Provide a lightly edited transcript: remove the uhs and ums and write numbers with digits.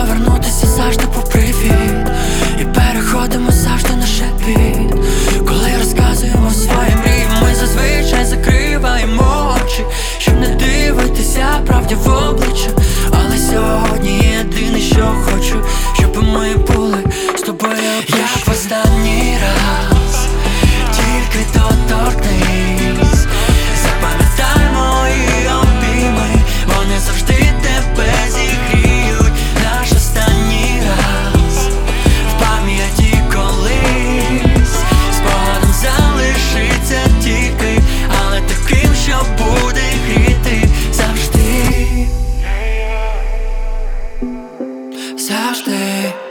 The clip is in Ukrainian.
повернутися завжди по привід, і переходимо завжди на шепіт. Коли розказуємо свої мрії, ми зазвичай закриваємо очі, щоб не дивитися правді в обличчя. Але сьогодні єдине, що хочу, щоб ми були з тобою як в останній раз. Тільки доторкнись, запам'ятай мої обійми, вони завжди тебе зігріють. Наш останній раз в пам'яті колись спогадом залишиться тільки, але таким, що буде гріти завжди. Завжди.